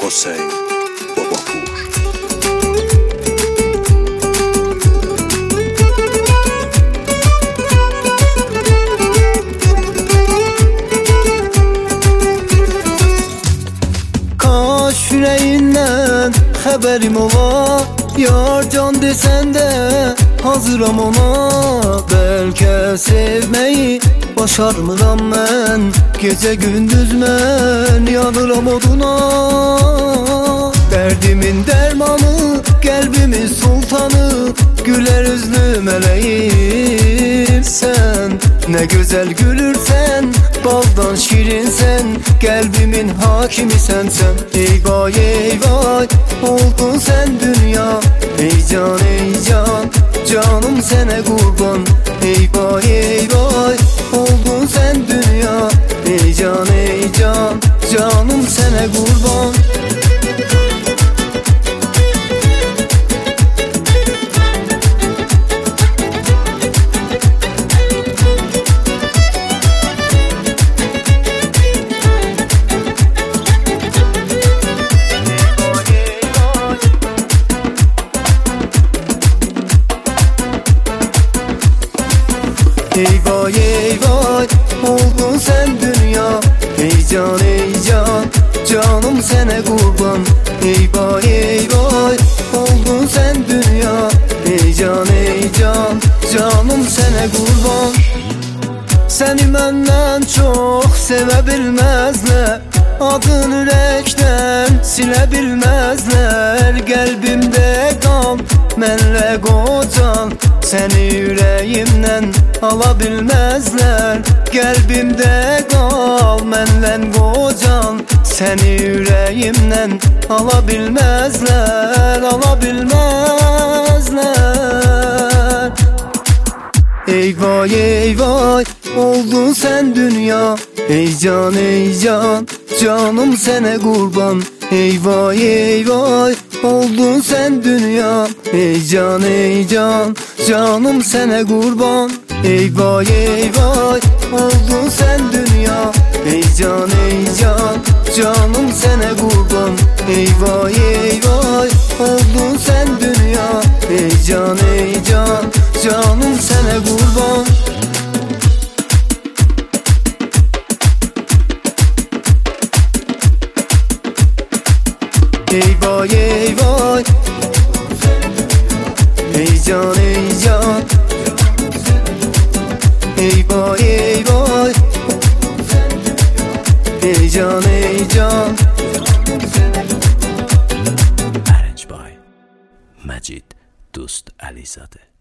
حسین باباپور. Kaş yüreğinden haberim ola, yar can desen de hazıram ona. Belki sevmeyi başarmıram ben, gece gündüz mən yanıram oduna. Derdimin dermanı, kalbimin sultanı, güler üzlü meleğim sen. Ne güzel gülürsen, baldan şirinsen, kalbimin hakimi sensen. Ey vay ey vay, oldun sen dünya. Ey can ey can, canım sana kurban. Ey vay ey vay, oldun sen dünya. Ey can ey can, canım sana kurban. Ey vay ey vay, oldun sen dünya. Ey can ey can, canım sana kurban. Ey vay ey vay, oldun sen dünya. Ey can ey can, canım sana kurban. Seni benden çok sevebilmezler, adın yürekten silebilmezler. Kalbimde kal, mənlə qocan, seni yüreğimden alabilmezler. Kalbimde kal, mənlə qocan, seni yüreğimden alabilmezler, alabilmezler. Ey vay ey vay, oldun sen dünya. Ey can ey can, canım sana kurban. Ey vay ey vay, oldun sen dünya. Ey can ey can, canım sana kurban. Ey vay ey vay, oldun sen dünya. Ey can ey can, canım sana kurban. Ey vay ey vay, oldun sen dünya. Ey can ey can, canım sana kurban. Ey vay ey vay, ey can ey can. Ey vay ey vay, ey can ey can. Arrange by Majid Dost Alizade.